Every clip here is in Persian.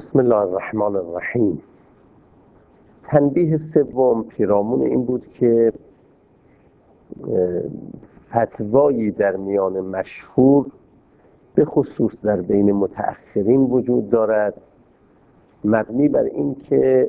بسم الله الرحمن الرحیم. تنبیه سوم پیرامون این بود که فتوایی در میان مشهور به خصوص در بین متأخرین وجود دارد مبنی بر این که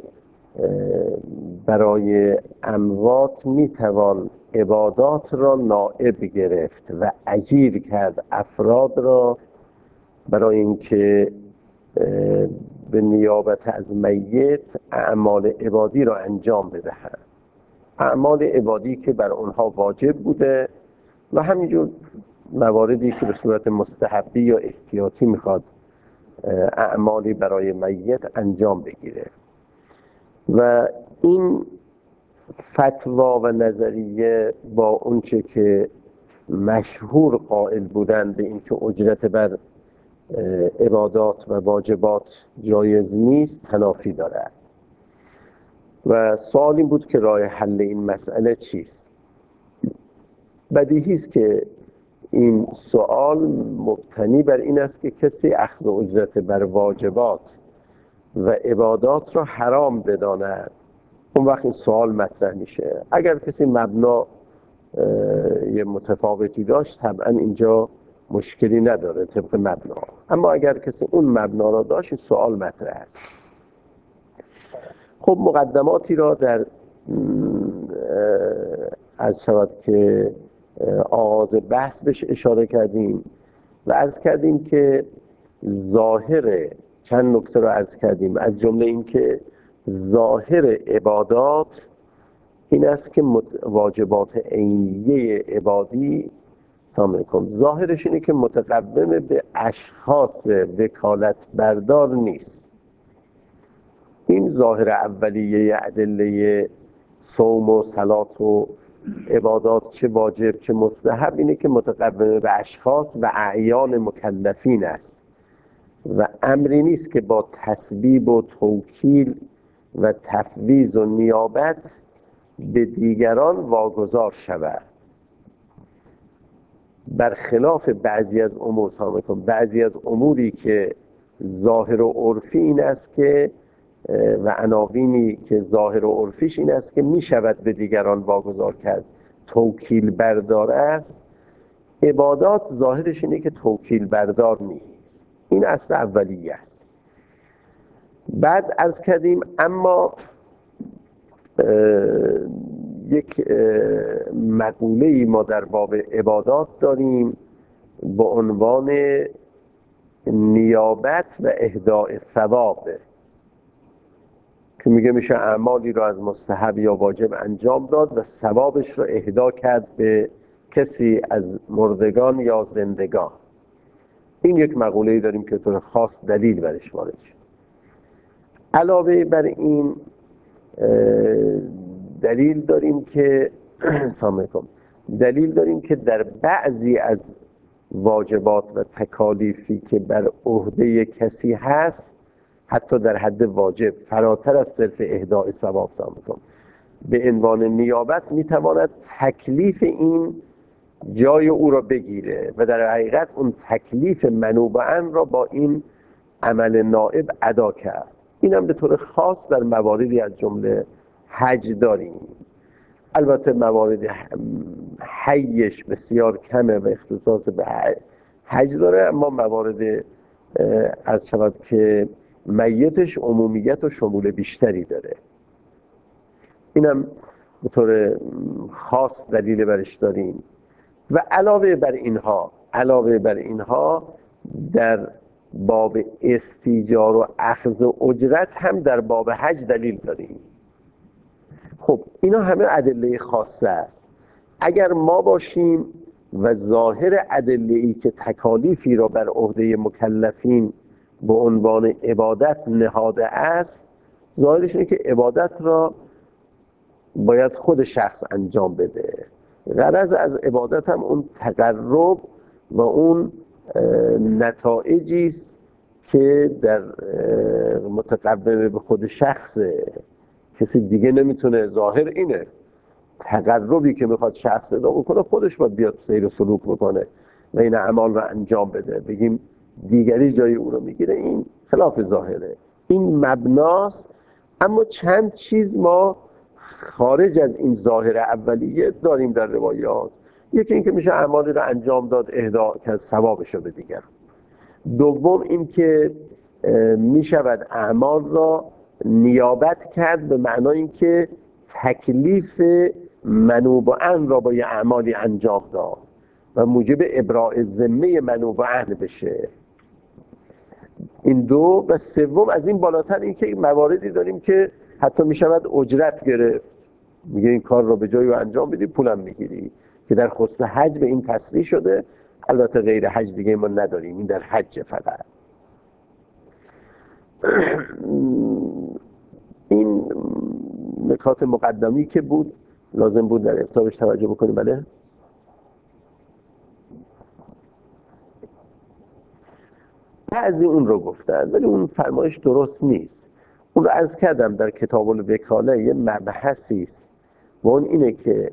برای اموات میتوان عبادات را نائب گرفت و اجیر کرد افراد را برای اینکه به نیابت از میت اعمال عبادی را انجام بدهند، اعمال عبادی که بر آنها واجب بوده و همینجور مواردی که به صورت مستحبی یا احتیاطی میخواد اعمالی برای میت انجام بگیره. و این فتوا و نظریه با اونچه که مشهور قائل بودن به اینکه اجرت بر عبادات و واجبات جایز نیست تنافی دارد. و سوال این بود که راه حل این مسئله چیست؟ بدیهی است که این سوال مبتنی بر این است که کسی اخذ اجرت بر واجبات و عبادات را حرام بداند، اون وقت این سوال مطرح میشه. اگر کسی مبنا یه متفاوتی داشت طبعا اینجا مشکلی نداره طبق مبنا، اما اگر کسی اون مبنا را داشت این سوال مطرح است. خب مقدماتی را در عرض شود که آغاز بحث بهش اشاره کردیم و عرض کردیم که ظاهر چند نکته را عرض کردیم، از جمله این که ظاهر عبادات این است که واجبات عینیه عبادی ظاهرش اینه که متقوم به اشخاص وکالت بردار نیست. این ظاهر اولیه ادله صوم و صلات و عبادات چه واجب چه مستحب اینه که متقوم به اشخاص و اعیان مکلفین است و امری نیست که با تسبیب و توکیل و تفویض و نیابت به دیگران واگذار شود. برخلاف بعضی از امور بعضی از اموری که ظاهر و عرفی این است که و عناوینی که ظاهر و عرفیش این است که می شود به دیگران واگذار کرد، توکیل بردار است. عبادات ظاهرش اینه که توکیل بردار نیست. این اصل اولیه است. بعد عرض کردیم اما یک مقوله‌ای ما در باب عبادات داریم با عنوان نیابت و اهداء ثواب که میگه میشه اعمالی را از مستحب یا واجب انجام داد و ثوابش را اهدا کرد به کسی از مردگان یا زندگان. این یک مقوله‌ای داریم که طور خاص دلیل برش وارد شد. علاوه بر این دلیل داریم که در بعضی از واجبات و تکالیفی که بر عهده کسی هست حتی در حد واجب فراتر از صرف اهداء ثواب به عنوان نیابت میتواند تکلیف این جای او را بگیره و در حقیقت اون تکلیف منوباً را با این عمل نائب ادا کرد. این هم به طور خاص در مواردی از جمله حج داریم. البته موارد حیش بسیار کمه و اختصاص به حج داره، اما موارد از شود که میتش عمومیت و شمول بیشتری داره. اینم به طور خاص دلیل برش داریم. و علاوه بر اینها در باب استیجار و اخذ اجرت هم در باب حج دلیل داریم. خب اینا همه ادله خاصه است. اگر ما باشیم و ظاهر ادله‌ای که تکالیفی را بر عهده مکلفین به عنوان عبادت نهاده است، ظاهرش اینه که عبادت را باید خود شخص انجام بده. غرض از عبادت هم اون تقرب و اون نتایجی است که در متقوم به خود شخصه. کسی دیگه نمیتونه. ظاهر اینه تقربی که میخواد شخص ادا بکنه خودش باید بیاد سیر و سلوک بکنه و این اعمال رو انجام بده. بگیم دیگری جای او رو میگیره، این خلاف ظاهره. این مبناست. اما چند چیز ما خارج از این ظاهر اولیه داریم در روایات. یکی این که میشه اعمالی رو انجام داد اهدا که ثوابش رو به دیگر. دوم این که میشود اعمال را نیابت کرد، به معنای این که تکلیف منوبعن را با یه اعمالی انجام داد و موجب ابراء ذمه منوبعن بشه. این دو. و سوم از این بالاتر این که مواردی داریم که حتی میشود اجرت گرفت، میگه این کار رو به جای رو انجام بدی پولم میگیری، که در خصوص حج به این تصریح شده. البته غیر حج دیگه ما نداریم، این در حج فقط. این نکات مقدمی که بود لازم بود در ابتداش توجه بکنیم. بله. بعضی اون رو گفتن ولی اون فرمایش درست نیست. اون رو عرض کردم در کتاب الوکاله یه مبحثی است و اون اینه که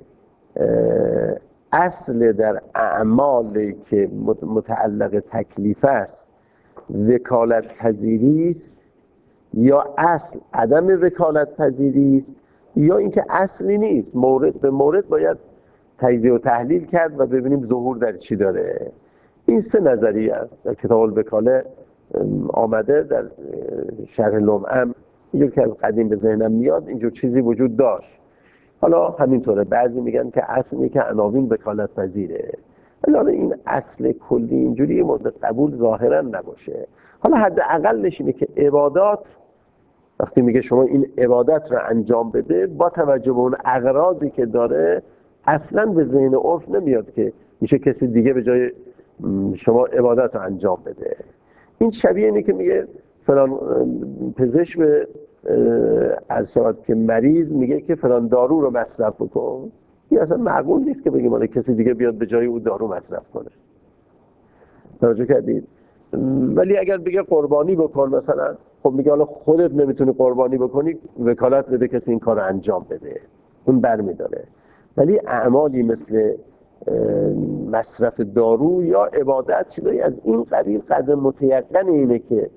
اصل در اعمالی که متعلق تکلیف است وکالت پذیری است، یا اصل عدم وکالت پذیری است، یا اینکه اصلی نیست، مورد به مورد باید تجزیه و تحلیل کرد و ببینیم ظهور در چی داره. این سه نظریه است در کتاب الوکاله آمده. در شرح لمعم اینجور که از قدیم به ذهنم میاد اینجور چیزی وجود داشت. حالا همینطوره، بعضی میگن که اصل اینه که عناوین وکالت پذیره، ولی حالا این اصل کلی اینجوری مورد قبول ظاهرا نباشه. حالا حداقلش اینه که عبادات وقتی میگه شما این عبادت رو انجام بده، با توجه به اون اغراضی که داره اصلا به ذهن عرف نمیاد که میشه کسی دیگه به جای شما عبادت رو انجام بده. این شبیه اینه که میگه فلان پزشک به عرض شود که مریض میگه که فلان دارو رو مصرف بکن. این اصلا معقول نیست که بگیم کسی دیگه بیاد به جای او دارو مصرف کنه. توجه کردید؟ ولی اگر بگه قربانی بکن مثلا، خب میگه حالا خودت نمیتونی قربانی بکنی، وکالت بده کسی این کار رو انجام بده، اون برمیداره. ولی اعمالی مثل مصرف دارو یا عبادت چیزایی از این قبیل قدر متیقن اینه که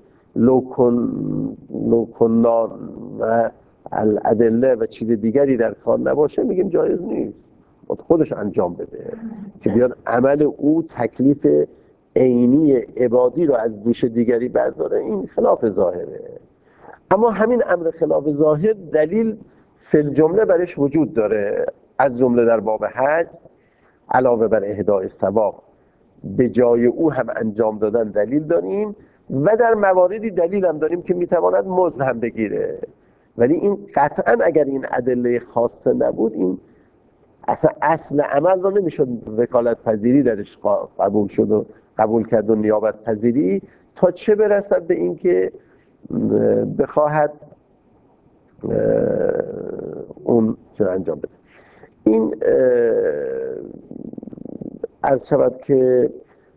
لوکنا و الادله و چیز دیگری در کار نباشه، میگیم جایز نیست، خودش انجام بده. که بیاد عمل او تکلیف عینی عبادی رو از دوش دیگری برداره، این خلاف ظاهره. اما همین امر خلاف ظاهر دلیل فی الجمله برش وجود داره، از جمله در باب حج علاوه بر اهدای ثواب به جای او هم انجام دادن دلیل داریم و در مواردی دلیل هم داریم که میتواند مزد هم بگیره. ولی این قطعا اگر این ادله خاصه نبود، این اصلا اصل عمل رو نمیشد وکالت پذیری درش قبول شد و قبول کرد و نیابت پذیری، تا چه برسد به این که بخواهد اون چه انجام بده. این عرض شود که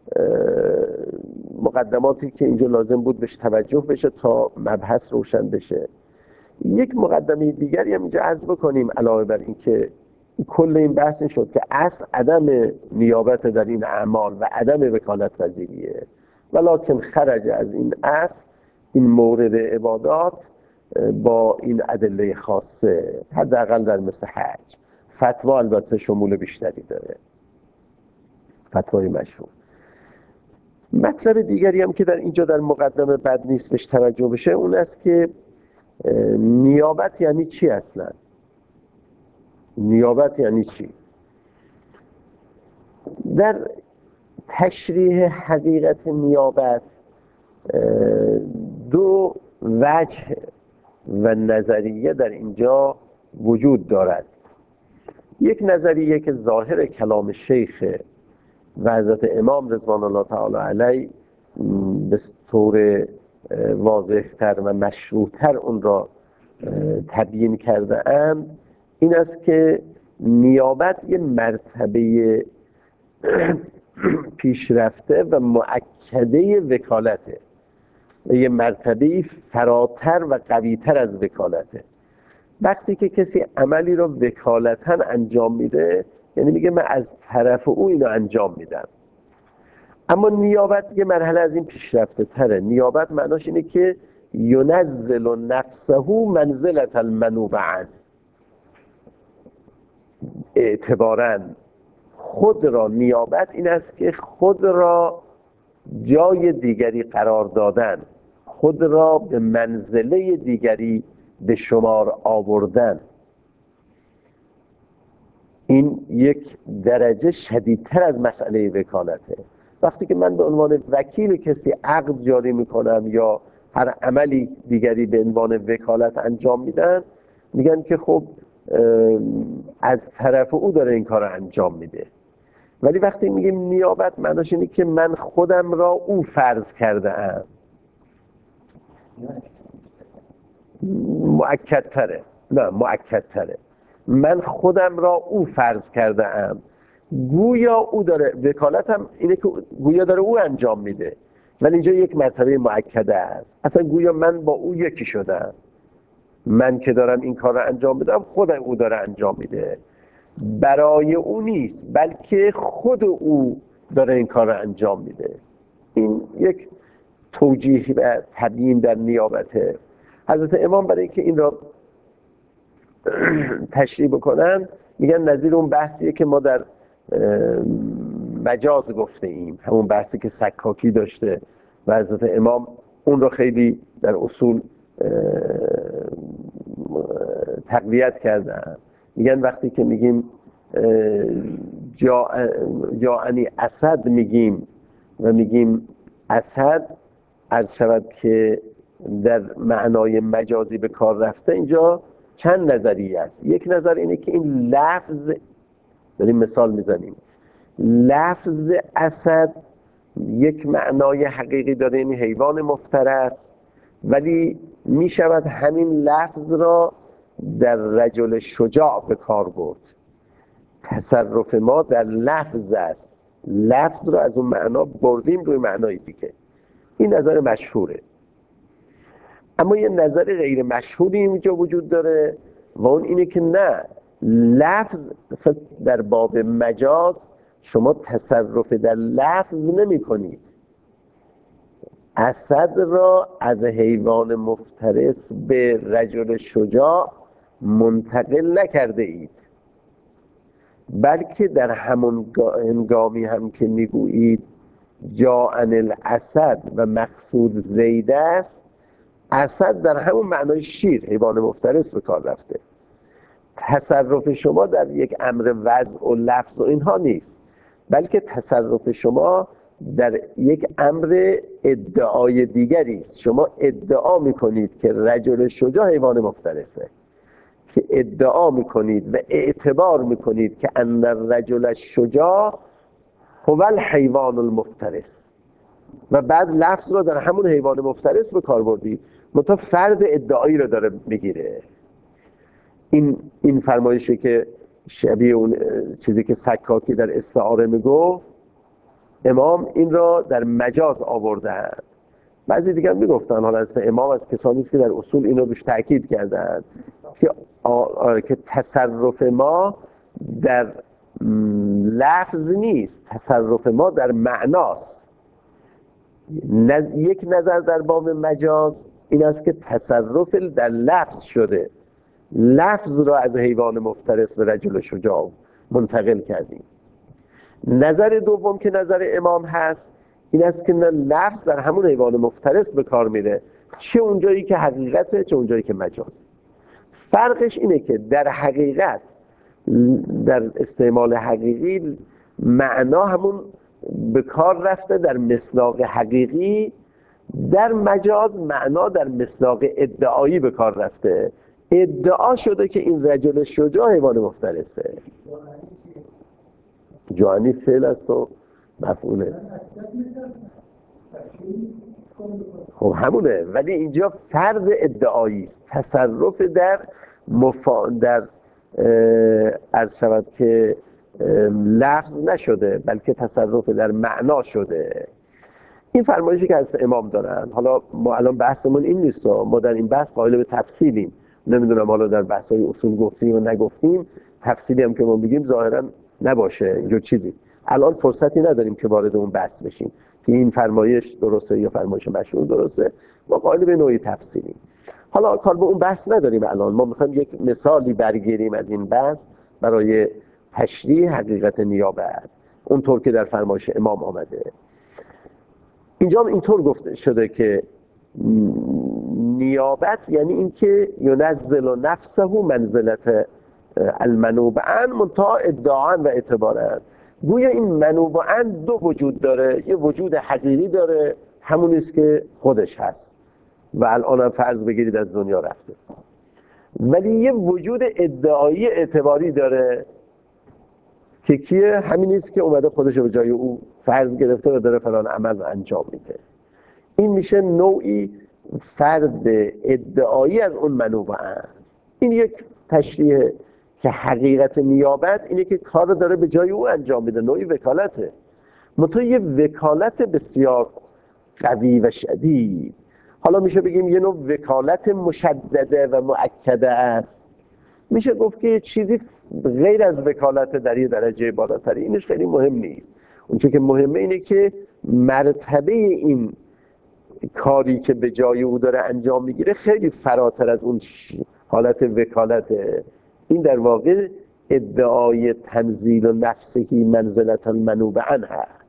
مقدماتی که اینجا لازم بود بهش توجه بشه تا مبحث روشن بشه. یک مقدمه دیگری هم اینجا عرض بکنیم علاوه بر این که کل این بحث این شد که اصل عدم نیابت در این اعمال و عدم وکالت پذیریه، ولکن خرج از این اصل این مورد عبادات با این ادله خاصه، حداقل در مثل حج. فتوا البته شمول بیشتری داره، فتوای مشهور. مطلب دیگری هم که در اینجا در مقدمه بد نیست بهش توجه بشه، اون است که نیابت یعنی چی اصلا؟ نیابت یعنی چی؟ در تشریح حقیقت نیابت دو وجه و نظریه در اینجا وجود دارد. یک نظریه که ظاهر کلام شیخ و حضرت امام رضوان الله تعالی علیه به طور واضح‌تر و مشروح‌تر اون را تبیین کرده اند، این است که نیابت یه مرتبه پیشرفته و مؤکده وکالته و یه مرتبه فراتر و قوی‌تر از وکالته. وقتی که کسی عملی رو وکالتاً انجام میده، یعنی میگه من از طرف او اینو انجام میدم. اما نیابت یه مرحله از این پیشرفته تره. نیابت معناش اینه که ینزل نفسه منزلة المنوب عنه، اعتباراً خود را، نیابت این است که خود را جای دیگری قرار دادن، خود را به منزله دیگری به شمار آوردن. این یک درجه شدیدتر از مسئله وکالته. وقتی که من به عنوان وکیل کسی عقد جاری میکنم یا هر عملی دیگری به عنوان وکالت انجام میدن، میگن که خب از طرف او داره این کار رو انجام میده. ولی وقتی میگیم نیابت، معناش اینه که من خودم را او فرض کرده ام. مؤکدتره. نه، مؤکدتره. من خودم را او فرض کرده ام. گویا او داره، وکالتم اینه که گویا داره او انجام میده، ولی اینجا یک مرتبه مؤکده است. اصلا گویا من با او یکی شدم. من که دارم این کار رو انجام میدم، خود او داره انجام میده. برای او نیست، بلکه خود او داره این کار رو انجام میده. این یک توجیه و تبیین در نیابته. حضرت امام برای اینکه این را تشریح بکنن، میگن نظیر اون بحثیه که ما در مجاز گفته ایم، همون بحثی که سکاکی داشته و حضرت امام اون رو خیلی در اصول تقویت کردن. میگن وقتی که میگیم جاءنی اسد میگیم و میگیم اسد، عرض شود که در معنای مجازی به کار رفته، اینجا چند نظریه است. یک نظر اینه که این لفظ، داریم مثال میزنیم، لفظ اسد یک معنای حقیقی داره، یعنی حیوان مفترس، ولی میشود همین لفظ را در رجل شجاع به کار برد. تصرف ما در لفظ است، لفظ را از اون معنا بردیم روی معنای دیگه. این نظر مشهوره. اما یه نظر غیر مشهوری اینجا وجود داره و اون اینه که نه، لفظ مثلا در باب مجاز شما تصرف در لفظ نمی کنید. اسد را از حیوان مفترس به رجل شجاع منتقل نکرده اید، بلکه در همون هنگامی هم که میگویید جاءن الاسد و مقصود زید است، اسد در همون معنای شیر، حیوان مفترس به کار رفته. تصرف شما در یک امر وضع و لفظ و اینها نیست، بلکه تصرف شما در یک امر ادعای دیگری است. شما ادعا میکنید که رجل شجاع حیوان مفترسه، که ادعا میکنید و اعتبار میکنید که ان الرجل الشجاع هو الحیوان المفترس، و بعد لفظ رو در همون حیوان مفترس به کار بردید، منتها فرد ادعایی رو داره میگیره. این فرمایشه که شبیه اون چیزی که سکاکی در استعاره میگفت، امام این را در مجاز آوردن. بعضی دیگر میگفتن، حالا از امام از کسانی است که در اصول اینو روش تاکید کردن که تصرف ما در لفظ نیست، تصرف ما در معناست. یک نظر در باب مجاز این است که تصرف در لفظ شده، لفظ را از حیوان مفترس به رجل شجاع منتقل کردیم. نظر دوم که نظر امام هست این است که نه، لفظ در همون حیوان مفترس به کار میره، چه اونجایی که حقیقته چه اونجایی که مجاز. فرقش اینه که در حقیقت، در استعمال حقیقی، معنا همون به کار رفته در مصداق حقیقی، در مجاز معنا در مصداق ادعایی به کار رفته. ادعا شده که این رجل شجاع حیوان مفترسه. جوانی فعل است و مفعوله. خب همونه، ولی اینجا فرد ادعایی است، تصرف در عرض شود که لفظ نشده، بلکه تصرف در معنا شده. این فرمایشی که از امام دارن. حالا ما الان بحثمون این نیست، ما در این بحث قائل به تفصیلیم. نمیدونم حالا در بحث‌های اصول گفتیم و نگفتیم، تفصیلی هم که ما بگیم ظاهرا نباشه، اینجور چیزی. الان فرصتی نداریم که وارد اون بحث بشیم. که این فرمایش درسته یا فرمایش مشهور درسته، ما قائل به نوعی تفسیری. حالا کار به اون بحث نداریم الان، ما میخوایم یک مثالی برگیریم از این بحث برای تشریح حقیقت نیابت اونطور که در فرمایش امام آمده. اینجا هم اینطور گفته شده که نیابت یعنی اینکه ینزل نفسه منزلت المنوب عن منتها ادعا و اعتبارا. گویا این منوب عن دو وجود داره، یه وجود حقیقی داره همونیست که خودش هست و الان هم فرض بگیرید از دنیا رفته، ولی یه وجود ادعایی اعتباری داره که کیه؟ همینیست که اومده خودش رو به جای او فرض گرفته و داره فلان عمل رو انجام میده. این میشه نوعی فرد ادعایی از اون منوب عن. این یک تشریح که حقیقت نیابت اینه که کار رو داره به جای او انجام میده، نوعی وکالته، منتها یه وکالت بسیار قوی و شدید. حالا میشه بگیم یه نوع وکالت مشدده و مؤکده است، میشه گفت که چیزی غیر از وکالت در یه درجه بالاتری. اینش خیلی مهم نیست، اون چه که مهمه اینه که مرتبه این کاری که به جای او داره انجام میگیره خیلی فراتر از اون حالت وکالته. این در واقع ادعای تنزیل و نفسهی منزلت المنوب عن هست،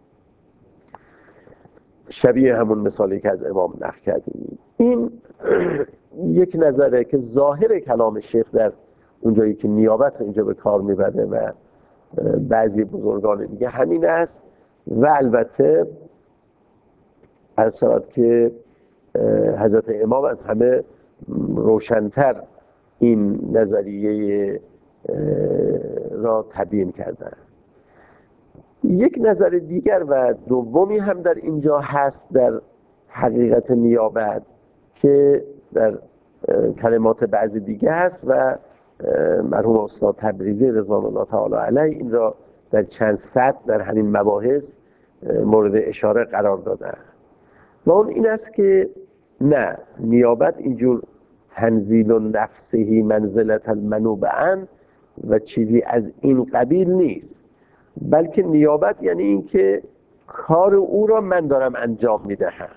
شبیه همون مثالی که از امام نقل کردیم. این یک نظره که ظاهر کلام شیخ در اونجایی که نیابت اینجا به کار میبره و بعضی بزرگان دیگه همین است. و البته عرض شود که حضرت امام از همه روشن‌تر این نظریه را تبیین کردن. یک نظر دیگر و دومی هم در اینجا هست در حقیقت نیابت که در کلمات بعضی دیگه هست و مرحوم استاد تبریزی رضوان الله تعالی علیه این را در چند سطر در همین مباحث مورد اشاره قرار دادن و اون این است که نه، نیابت اینجور تنزیل و نفسهی منزلت المنوب عن و چیزی از این قبیل نیست، بلکه نیابت یعنی این که کار او را من دارم انجام میدهم،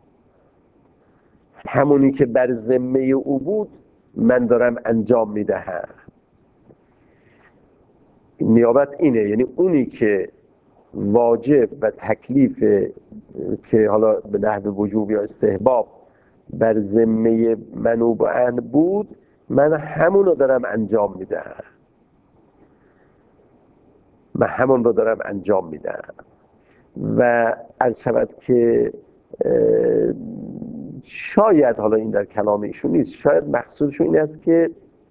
همونی که بر ذمه او بود من دارم انجام میدهم. نیابت اینه، یعنی اونی که واجب و تکلیف که حالا به نحو وجوب یا استحباب بر ذمه منوب عن بود من همون رو دارم انجام میدهم، من همون رو دارم انجام میدم. و عرض شود که شاید حالا این در کلام ایشون نیست، شاید مقصودشون این است که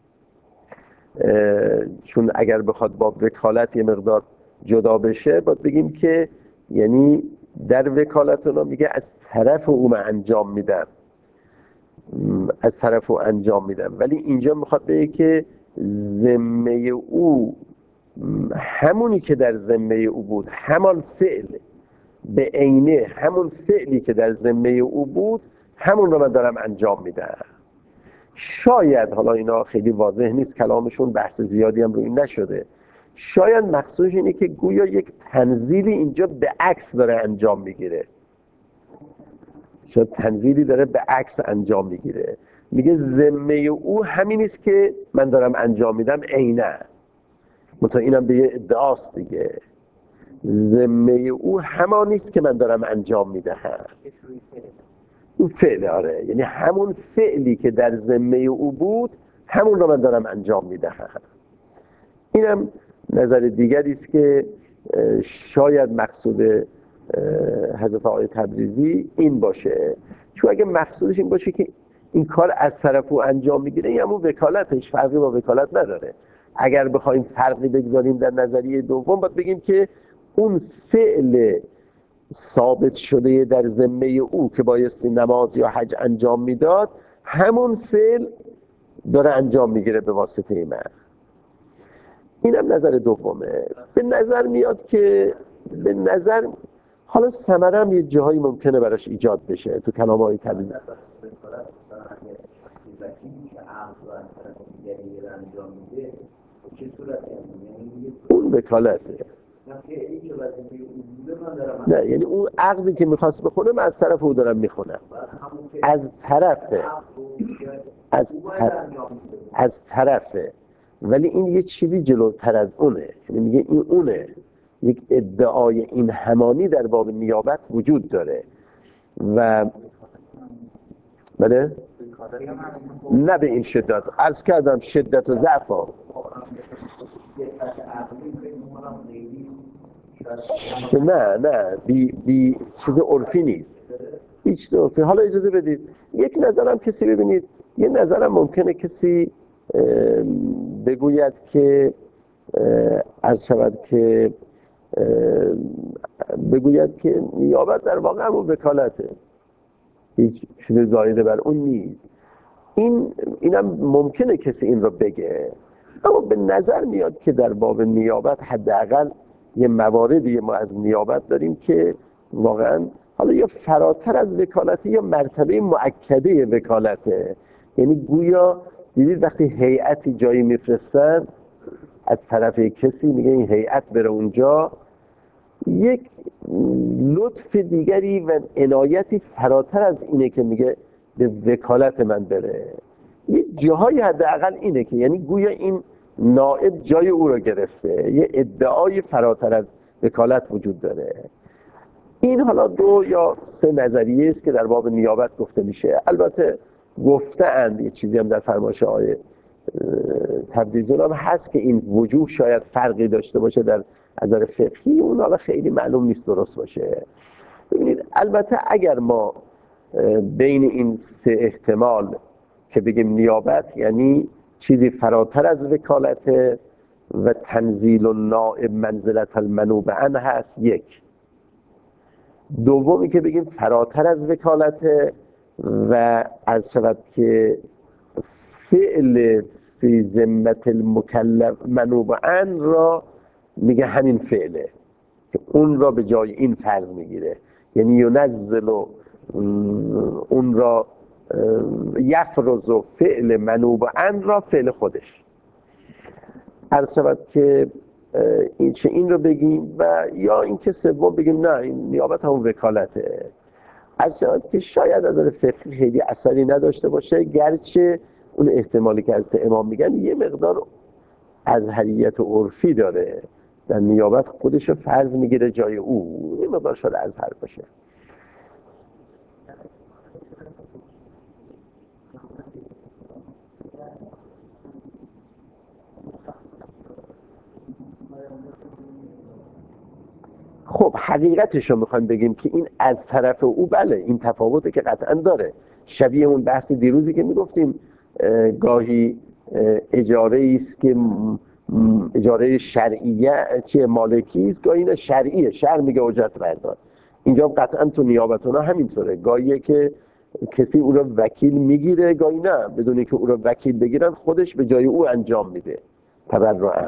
چون اگر بخواد با وکالت یه مقدار جدا بشه باید بگیم که یعنی در وکالت اونا میگه از طرف او من انجام میدم، از طرف او انجام میدم، ولی اینجا میخواد بگه که ذمه او همونی که در ذمه او بود، همان فعل به عینه، همون فعلی که در ذمه او بود همون رو من دارم انجام میدم. شاید حالا اینا خیلی واضح نیست کلامشون، بحث زیادی هم روی این نشده، شاید مقصودش اینه که گویا یک تنزیلی اینجا به عکس داره انجام میگیره، شاید تنزیلی داره به عکس انجام میگیره، میگه ذمه او همین است که من دارم انجام میدم عینه، منتها اینم به یه ادعاست دیگه، ذمه او همانی است که من دارم انجام میدهم. اون فعل، آره، یعنی همون فعلی که در ذمه او بود همون رو من دارم انجام میدهم. اینم نظر دیگری است که شاید مقصود حضرت آقای تبریزی این باشه، چون اگه مقصودش این باشه که این کار از طرف او انجام میگیره یا همون وکالتش فرقی با وکالت نداره. اگر بخوایم فرقی بگذاریم در نظریه دوم باید بگیم که اون فعل ثابت شده در ذمه او که بایستی نماز یا حج انجام میداد همون فعل داره انجام میگیره به واسطه من. اینم نظر دومه. به نظر میاد که به نظر حالا ثمره هم یه جاهایی ممکنه براش ایجاد بشه تو کلام‌های تبریزی. اون وکالته، نه یعنی اون عقدی که میخواست بخونه من از طرف او دارم میخونم، از طرفه از از طرفه، ولی این یه چیزی جلوتر از اونه، یعنی میگه این اونه، یک ادعای این همانی در باب نیابت وجود داره و بله نه به این شدت، عرض کردم شدت و ضعف ها. نه بی چیز عرفی نیست، هیچ عرفی. حالا اجازه بدید یک نظرم کسی ببینید، یه نظرم ممکنه کسی بگوید که عرض شود که بگوید که نیابت در واقع همون وکالته، هیچ چیز زایده بر اون نیست. اینم ممکنه کسی این رو بگه، اما به نظر میاد که در باب نیابت حداقل یه مواردی ما از نیابت داریم که واقعا حالا یا فراتر از وکالته یا مرتبه مؤکده وکالته. یعنی گویا دیدید وقتی هیئتی جایی میفرستن از طرف کسی، میگه این هیئت بره اونجا، یک لطف دیگری و عنایتی فراتر از اینه که میگه به وکالت من بره. یه جاهای حداقل اینه که یعنی گویا این نائب جای او رو گرفته، یه ادعای فراتر از وکالت وجود داره. این حالا 2 یا 3 نظریه است که در باب نیابت گفته میشه. البته گفته‌اند یه چیزی هم در فرمایش آقای تبریزی هم هست که این وجوه شاید فرقی داشته باشه در نظر فقهی، اون حالا خیلی معلوم نیست درست باشه. ببینید البته اگر ما بین این 3 احتمال که بگیم نیابت یعنی چیزی فراتر از وکالت و تنزیل النائب منزلت المنوب عنه هست، یک. دومی که بگیم فراتر از وکالت و عرض شود که فعل فی ذمت المکلف منوب عنه را میگه همین فعله که اون را به جای این فرض میگیره، یعنی ینزل اون را یفرض فعل منوب عنه را فعل خودش. عرض شود که این رو بگیم و یا این که سوم بگیم نه این نیابت همون وکالته. عرض شود که شاید از نظر فقهی خیلی اثری نداشته باشه، گرچه اون احتمالی که از امام میگن یه مقدار ازهریت عرفی داره، در نیابت خودش رو فرض میگیره جای او، یه مقدار شاید ازهر باشه. خب حقیقتش رو میخوایم بگیم که این از طرف او بله این تفاوته که قطعا داره، شبیه اون بحث دیروزی که میگفتیم گاهی اجاره است که اجاره شرعیه چیه مالکی است، گاهی نه شرعیه، شرع میگه اجرت بردار. اینجا قطعا تو نیابت اونا همینطوره، گاهیه که کسی او رو وکیل میگیره، گاهی نه بدون که او رو وکیل بگیرن خودش به جای او انجام میده تبرعاً.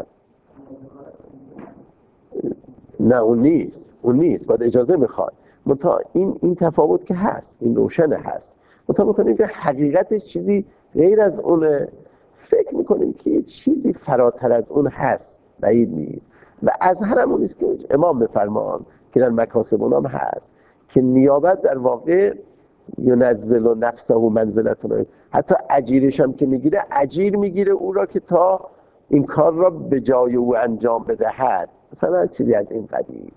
نه اون نیست باید اجازه میخواد. منتها این تفاوت که هست، این روشنه هست. منتها میکنیم که حقیقتش چیزی غیر از اونه، فکر میکنیم که یه چیزی فراتر از اون هست، بعید نیست و از همون نیست که امام بفرمان که در مکاسب اونام هست که نیابت در واقع ینزل نفسه و منزلتون، حتی اجیرش هم که میگیره اجیر میگیره او را که تا این کار را به جای او انجام بدهد، مثلا چیزی از این قبیل.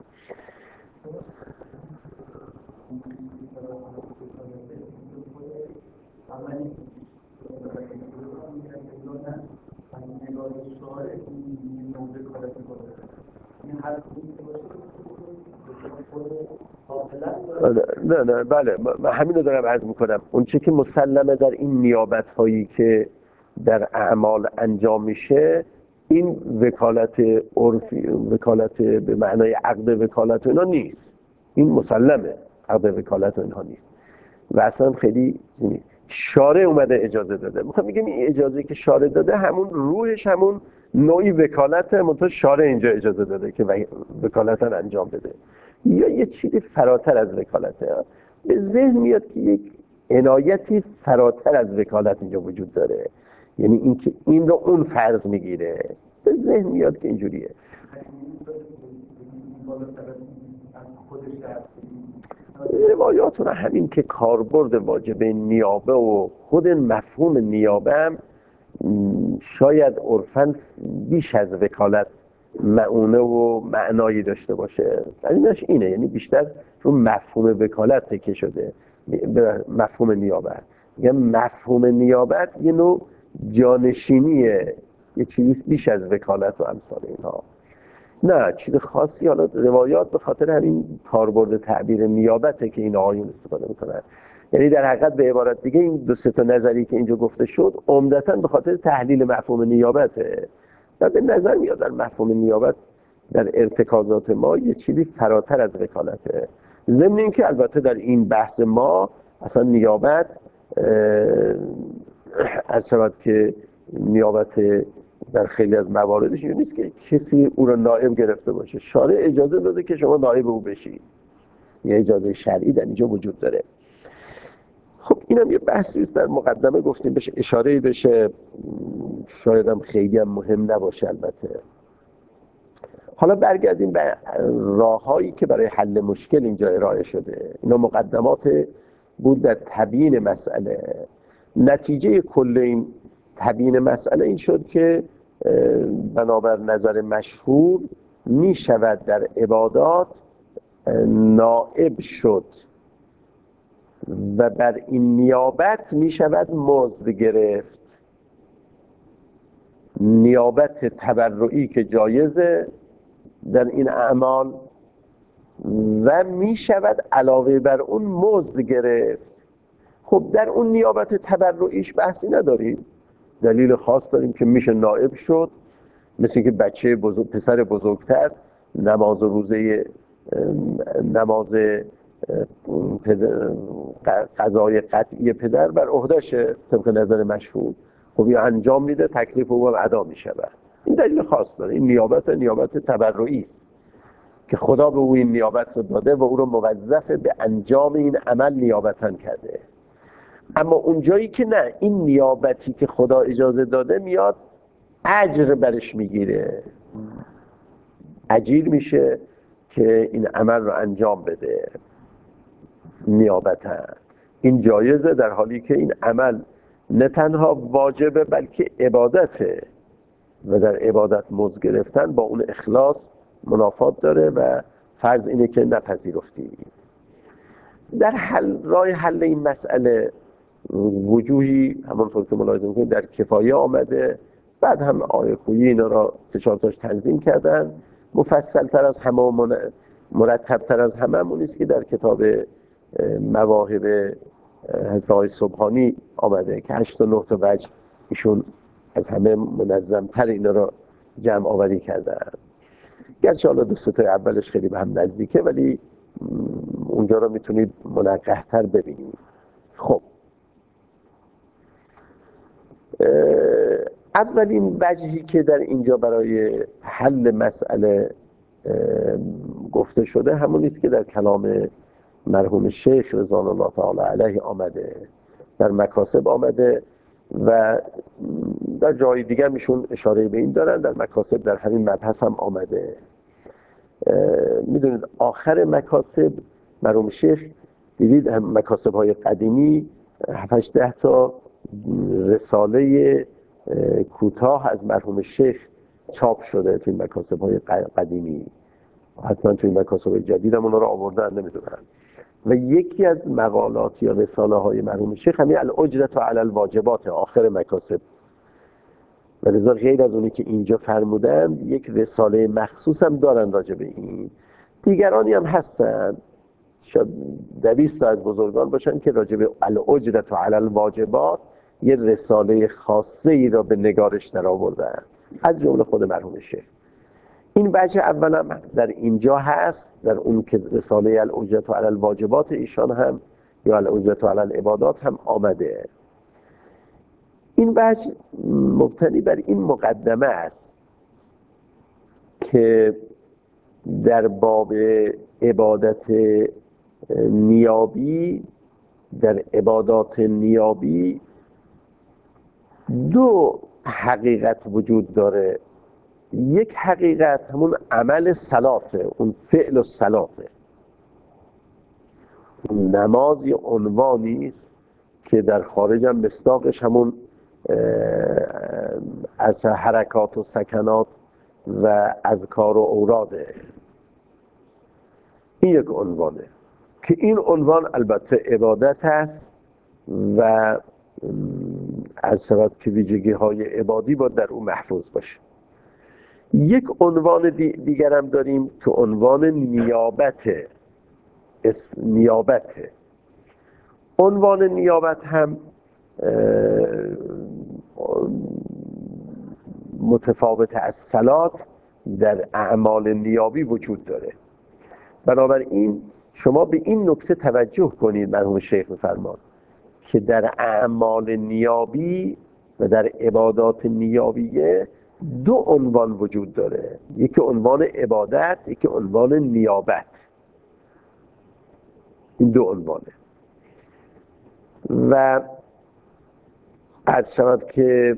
نه بله من همین رو دارم عرض میکنم. اون چه که مسلمه در این نیابت هایی که در اعمال انجام میشه، این وکالت عرفی، وکالت به معنای عقد وکالت اینا نیست، این مسلمه عقد وکالت اینها نیست و اصلا خیلی نیست. شارع اومده اجازه داده، میخوام بگم این اجازه که شارع داده همون روحش همون نوعی وکالته، منتها شارع اینجا اجازه داده که وکالت انجام بده یا یه چیزی فراتر از وکالته. به ذهن میاد که یک عنایتی فراتر از وکالت اینجا وجود داره، یعنی اینکه این رو اون فرض میگیره، به ذهن میاد که اینجوریه. روایاتون همین که کاربرد واجب نیابه و خود مفهوم نیابه هم شاید عرفاً بیش از وکالت معونه و معنایی داشته باشه. دلیلش اینه، یعنی بیشتر رو مفهوم وکالت تکیه شده به مفهوم نیابت. یعنی مفهوم نیابت یه نوع جانشینیه، یه چیزی بیش از وکالت و امثال اینها، نه چیز خاصی. حالا روایات به خاطر همین کاربرد تعبیر نیابته که این آقایون استفاده میکنن. یعنی در حقیقت به عبارت دیگه این دو سه تا نظری که اینجا گفته شد عمدتاً به خاطر تحلیل مفهوم نیابته. و به نظر میاد در مفهوم نیابت در ارتکازات ما یه چیزی فراتر از وکالته. ضمن این که البته در این بحث ما اصلا نیابت از شود که نیابت در خیلی از مواردش این نیست که کسی او را نائب گرفته باشه. شارع اجازه داده که شما نائب او بشید، یه اجازه شرعی در اینجا وجود داره. خب اینم یه بحثی است در مقدمه گفتیم بشه اشاره بشه، شاید هم خیلی هم مهم نباشه. البته حالا برگردیم به راههایی که برای حل مشکل اینجا ارائه شده. اینا مقدمات بود در تبیین مسئله. نتیجه کل این تبیین مسئله این شد که بنابر نظر مشهور می شود در عبادات نائب شد و بر این نیابت می شود مزد گرفت. نیابت تبرعی که جایزه در این اعمال و می شود علاوه بر اون مزد گرفت. خب در اون نیابت تبرعیش بحثی نداریم، دلیل خاص داریم که میشه نائب شد، مثل که بچه پسر بزرگتر نماز روزه نماز قضای قطعی پدر بر عهدهشه طبق نظر مشهور. خب یا انجام میده، تکلیف او ادا میشه. این دلیل خاص داره. این نیابت تبرعی است که خدا به او این نیابت رو داده و او رو موظف به انجام این عمل نیابتاً کرده. اما اون جایی که نه، این نیابتی که خدا اجازه داده میاد اجر برش میگیره، اجیر میشه که این عمل رو انجام بده نیابتاً. این جایزه در حالی که این عمل نه تنها واجبه بلکه عبادته و در عبادت مزد گرفتن با اون اخلاص منافات داره و فرض اینه که نپذیرفتی. در راه حل این مسئله وجوهی همونطور که ملاحظه می‌کنید در کفایه آمده، بعد هم آقای خویی اینا را 3-4 تاش تنظیم کردن. مفصل تر از همه و مرتب تر از همه همون است که در کتاب مواهب حضرت سبحانی آمده که 8 تا 9 تا وجه ایشون از همه منظم تر اینا را جمع آوری کردن. گرچه حالا 2-3 تا اولش خیلی به هم نزدیکه ولی اونجا را میتونید منقح تر ببینید. خب اولین وجهی که در اینجا برای حل مسئله گفته شده همون است که در کلام مرحوم شیخ رضوان الله تعالی علیه آمده، در مکاسب آمده و در جای دیگر میشون اشاره به این دارن. در مکاسب در همین مبحث هم آمده. میدونید آخر مکاسب مرحوم شیخ دیدید هم مکاسب های قدیمی 7-10 تا رساله کوتاه از مرحوم شیخ چاپ شده توی مکاسب های قدیمی، حتما توی مکاسب جدید هم اونا رو آوردن نمیدونن. و یکی از مقالات یا رساله های مرحوم شیخ همین الاجرة علی الواجبات آخر مکاسب، و لذا غیر از اونی که اینجا فرمودن یک رساله مخصوص هم دارن راجع به این. دیگرانی هم هستن، شاید 200 تا از بزرگان باشن که راجع به الاجرة علی الواجبات یه رساله خاصه ای را به نگارش در آوردن، از جمله خود مرحوم شیخ. این وجه اولا در اینجا هست، در اون که رساله الاجرة علی الواجبات ایشان هم یا الاجرة علی العبادات هم آمده. این وجه مبتنی بر این مقدمه است که در باب عبادت نیابی، در عبادات نیابی 2 حقیقت وجود داره. یک حقیقت همون عمل صلاته، اون فعل و صلاته. نماز یه عنوانی است که در خارج هم مصداقش همون از حرکات و سکنات و اذکار و اوراده. این یک عنوانه که این عنوان البته عبادت است و از شود که ویژگی های عبادی باید در اون محفوظ باشه. یک عنوان دیگر هم داریم که عنوان نیابته. نیابته. عنوان نیابت هم متفاوت از صلات در اعمال نیابی وجود داره. بنابراین شما به این نکته توجه کنید، مرحوم شیخ می‌فرماد که در اعمال نیابی و در عبادات نیابیه دو عنوان وجود داره، یکی عنوان عبادت، یکی عنوان نیابت. این دو عنوانه و عرض شود که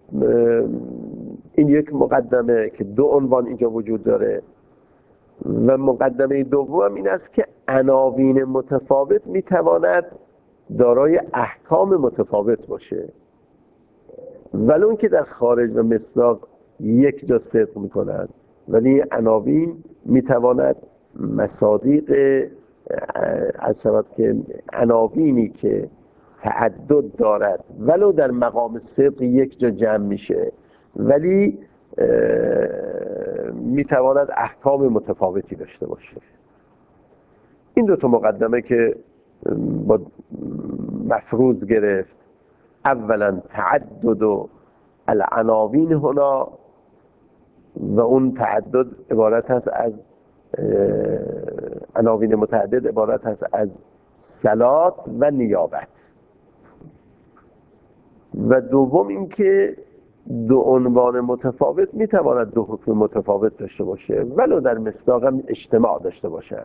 این یک مقدمه که دو عنوان اینجا وجود داره و مقدمه دوم این است که عناوین متفاوت میتواند دارای احکام متفاوت باشه، ولو اینکه در خارج و مصداق یک جا صدق میکنند، ولی عناوین میتواند مصادیق از شود که عناوینی که تعدد دارد ولو در مقام صدق یک جا جمع میشه، ولی میتواند احکام متفاوتی داشته باشه. این دو تا مقدمه که با مفروض گرفت، اولا تعدد العناوین هنا و اون تعدد عبارت هست از عناوین متعدد عبارت هست از صلات و نیابت، و دوم اینکه دو عنوان متفاوت میتواند دو حکم متفاوت داشته باشه ولو در مصداق هم اجتماع داشته باشه،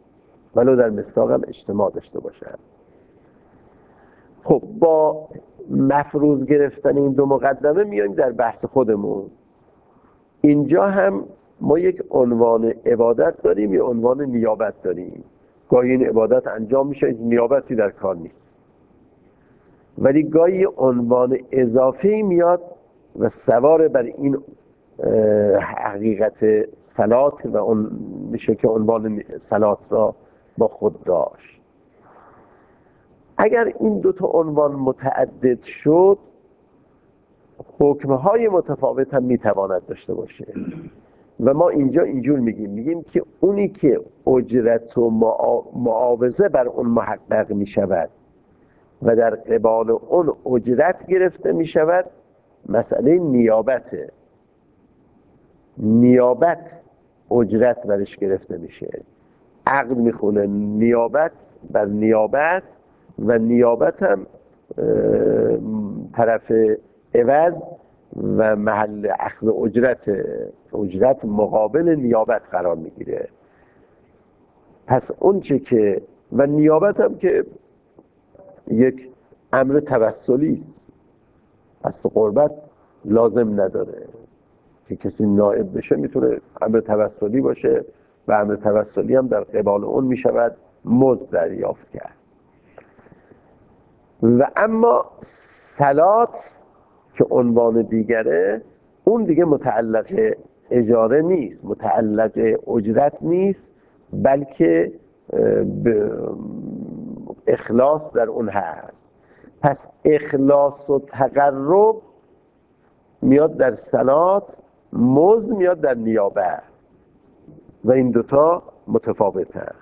خب با مفروض گرفتن این دو مقدمه میایم در بحث خودمون. اینجا هم ما یک عنوان عبادت داریم، یک عنوان نیابت داریم. گاهی این عبادت انجام میشه، نیابتی در کار نیست، ولی گاهی عنوان اضافی میاد و سوار بر این حقیقت صلات و اون میشه که عنوان صلات را با خود داشت. اگر این دوتا عنوان متعدد شد، حکمهای متفاوت هم میتواند داشته باشه و ما اینجا اینجور میگیم که اونی که اجرت و معاوضه بر اون محقق میشود و در قبال اون اجرت گرفته میشود، مسئله نیابته. نیابت اجرت برش گرفته میشه، عقد میخونه نیابت بر نیابت و نیابت هم طرف عوض و محل اخذ اجرت مقابل نیابت قرار میگیره. پس اون چه که و نیابت هم که یک امر توسلی است، قربت لازم نداره که کسی نائب بشه، میتونه امر توسلی باشه و امر توسلی هم در قبال اون میشود مزد دریافت کرد. و اما صلات که عنوان دیگره، اون دیگه متعلق اجاره نیست، متعلق اجرت نیست، بلکه اخلاص در اون هست. پس اخلاص و تقرب میاد در صلات، مزد میاد در نیابه و این دوتا متفاوته.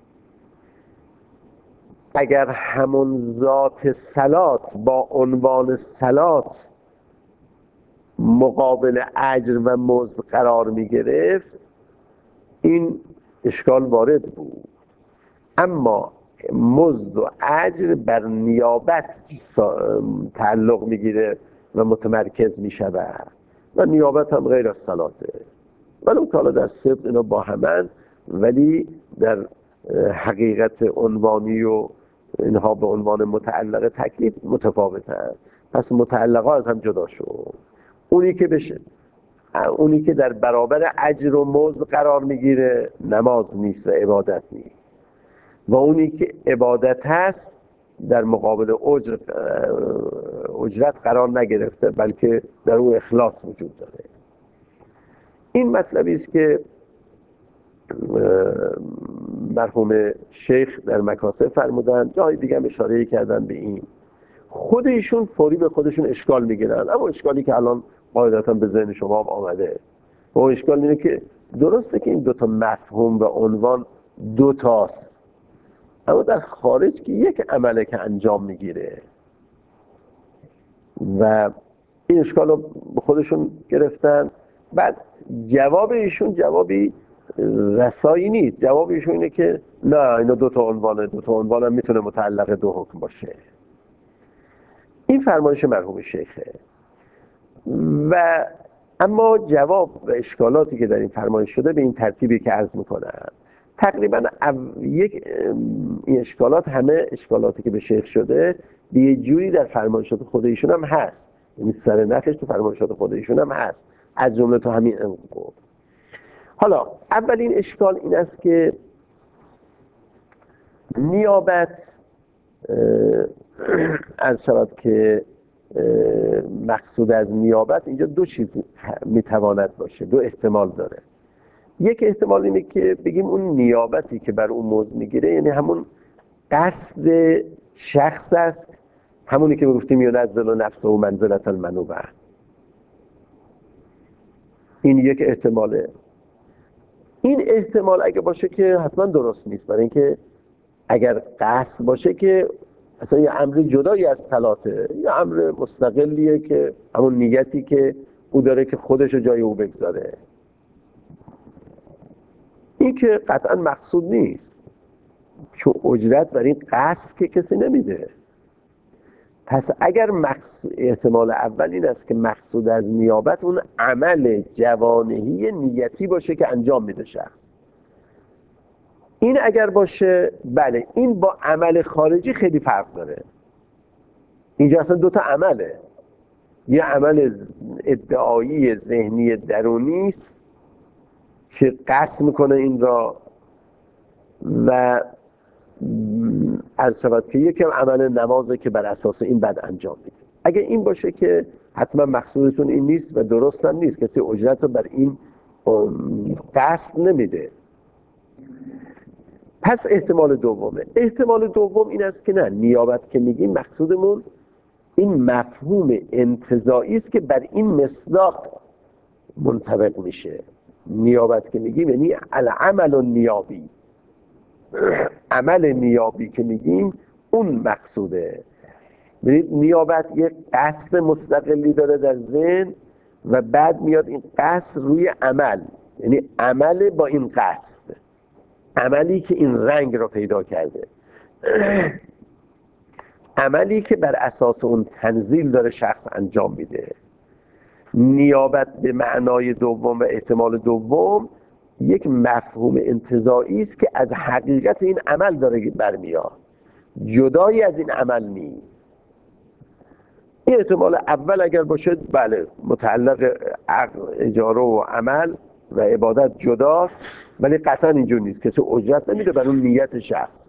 اگر همون ذات صلات با عنوان صلات مقابل اجر و مزد قرار می گرفت، این اشکال وارد بود. اما مزد و اجر بر نیابت تعلق می گیره و متمرکز می شود و نیابت هم غیر از صلاته، ولی که حالا در صدق اینا با همن، ولی در حقیقت عنوانی و اینها به عنوان متعلق تکلیف متفاوت هست. پس متعلقه از هم جدا شد. اونی که بشه اونی که در برابر اجر و مزد قرار میگیره نماز نیست و عبادت نیست، و اونی که عبادت هست در مقابل اجرت قرار نگرفته، بلکه در اون اخلاص وجود داره. این مطلبی است که مرحوم شیخ در مکاسب فرمودن، جای دیگه هم اشاره کردن به این. خود ایشون فوری به خودشون اشکال میگیرن، اما اشکالی که الان قاعدتا به ذهن شما هم آمده، و اشکال اینه که درسته که این دوتا مفهوم و عنوان دوتاست، اما در خارج که یک عمله که انجام میگیره، و این اشکال رو به خودشون گرفتن. بعد جواب ایشون جوابی رسایی نیست، جواب ایشون اینه که نه، اینا دوتا عنوان هم میتونه متعلق دو حکم باشه. این فرمایش مرحوم شیخه. و اما جواب و اشکالاتی که در این فرمایش شده به این ترتیبی که عرض میکنم. تقریبا این اشکالات، همه اشکالاتی که به شیخ شده به یه جوری در فرمایشات خود ایشون هم هست، یعنی سر نخش تو فرمایشات خود ایشون هم هست، از جمله تو همین انقوب. حالا اولین اشکال این است که نیابت عرض شود که مقصود از نیابت اینجا دو چیز میتواند باشه، دو احتمال داره. یک احتمال اینه که بگیم اون نیابتی که بر اون موضوع میگیره یعنی همون قصد شخص است، همونی که گفتیم ینزل نفسه و منزلة المنوبة. این یک احتماله. این احتمال اگه باشه که حتما درست نیست، برای اینکه اگر قصد باشه که اصلا یه امر جدایی از صلاته، یه امر مستقلیه که همون نیتی که او داره که خودشو جای او بگذاره، این که قطعا مقصود نیست، چون اجرت برای این قصد که کسی نمیده. پس اگر احتمال اول این است که مقصود از نیابت اون عمل جوانهی نیتی باشه که انجام میده شخص، این اگر باشه بله، این با عمل خارجی خیلی فرق داره. اینجا اصلا دوتا عمله، یه عمل ادعایی ذهنی درونی است که قصد میکنه این را، و عرض شود که یکم عمل نمازه که بر اساس این بعد انجام میده. اگه این باشه که حتما مقصودتون این نیست و درست هم نیست، کسی اجرت رو بر این قصد نمیده. پس احتمال دومه. احتمال دوم این است که نه، نیابت که میگیم مقصودمون این مفهوم انتزاعی است که بر این مصداق منطبق میشه. نیابت که میگیم یعنی العمل النیابی، عمل نیابی که میگیم اون مقصوده. ببینید نیابت یک قصد مستقلی داره در ذهن و بعد میاد این قصد روی عمل، یعنی عمل با این قصد، عملی که این رنگ رو پیدا کرده، عملی که بر اساس اون تنزیل داره شخص انجام میده. نیابت به معنای دوم و احتمال دوم یک مفهوم انتزاعی است که از حقیقت این عمل داره برمیاد، جدایی از این عمل نیست. این احتمال اول اگر باشه بله، متعلق اجاره و عمل و عبادت جداست، ولی قطعا اینجور نیست، کسی اجرت نمیده بر اون نیت شخص.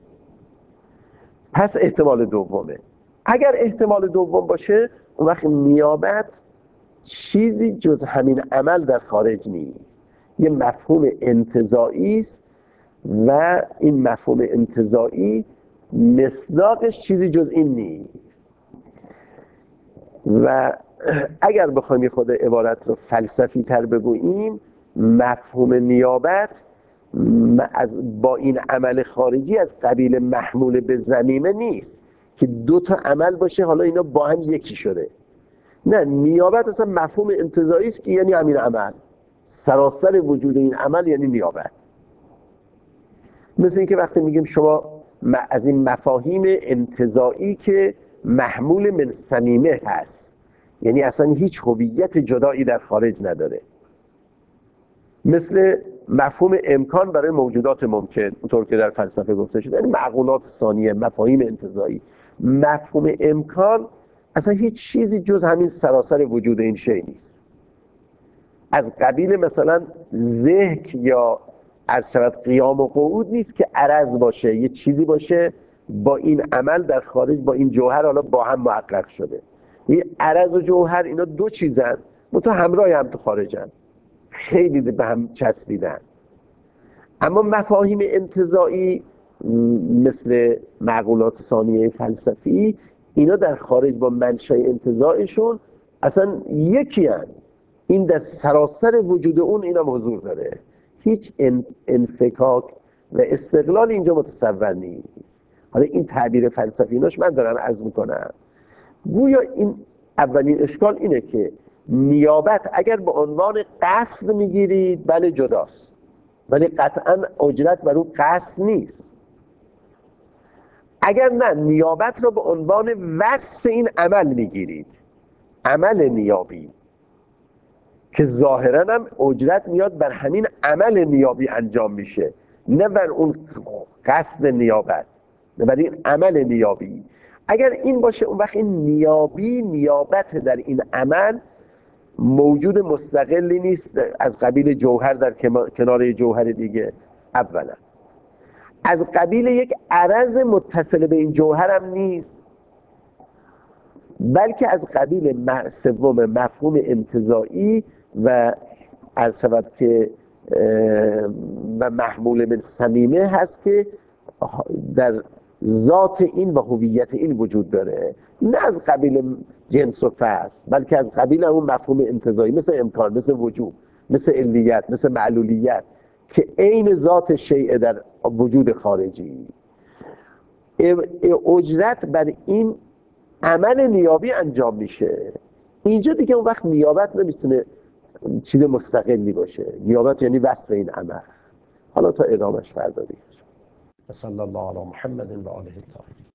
پس احتمال دومه. اگر احتمال دوم باشه اون وقت نیابت چیزی جز همین عمل در خارج نیست، یه مفهوم انتزاعی است و این مفهوم انتزاعی مصداقش چیزی جز این نیست. و اگر بخوایم یه خود عبارت رو فلسفی تر بگوییم، مفهوم نیابت با این عمل خارجی از قبیل محمول به ضمیمه نیست که دو تا عمل باشه حالا اینا با هم یکی شده. نه، نیابت اصلا مفهوم انتزاعی است که یعنی همین عمل، سراسر وجود این عمل یعنی نیابت. مثل اینکه وقتی میگیم شما از این مفاهیم انتزاعی که محمول من صمیمه هست، یعنی اصلا هیچ هویت جدایی در خارج نداره، مثل مفهوم امکان برای موجودات ممکن، اونطور که در فلسفه گفته شده، یعنی معقولات ثانیه، مفاهیم انتزاعی. مفهوم امکان اصلا هیچ چیزی جز همین سراسر وجود این شی نیست. از قبیل مثلا ذهک یا عرض شود قیام و قعود نیست که عرض باشه، یه چیزی باشه با این عمل در خارج با این جوهر حالا با هم محقق شده. این عرض و جوهر اینا دو چیزن، منتها همراه هم تو خارجن، خیلی به هم چسبیدن. اما مفاهیم انتزاعی مثل معقولات ثانیه فلسفی، اینا در خارج با منشأ انتزاعشون اصلا یکی هن. این در سراسر وجود اون اینا حضور داره، هیچ انفکاک و استقلال اینجا متصور نیست. حالا این تعبیر فلسفی ایناش من دارم عرض میکنم، گویا این اولین اشکال اینه که نیابت اگر به عنوان قصد میگیرید بله جداست، ولی قطعا اجرت بر اون قصد نیست. اگر نه نیابت رو به عنوان وصف این عمل میگیرید، عمل نیابی که ظاهرا هم اجرت میاد بر همین عمل نیابی انجام میشه، نه بر اون قصد نیابت، نه بر این عمل نیابی. اگر این باشه اون وقت این نیابت در این عمل موجود مستقلی نیست از قبیل جوهر در کنار جوهر دیگه، اولا از قبیل یک عرض متصل به این جوهر هم نیست، بلکه از قبیل سوم مفهوم انتزاعی و عرض شود که و محمول من صمیمه هست که در ذات این و هویت این وجود داره، نه از قبیل جنس و فصل، بلکه از قبیل اون مفهوم انتزاعی مثل امکان، مثل وجود، مثل علیت، مثل معلولیت که عین ذات شیء در وجود خارجی. اجرت بر این عمل نیابی انجام میشه. اینجا دیگه اون وقت نیابت نمیتونه چیز مستقلی باشه، نیابت یعنی وصف این عمل. حالا تا ادامش فردا دیگه. صلی الله علی محمد و آله الطاهرین.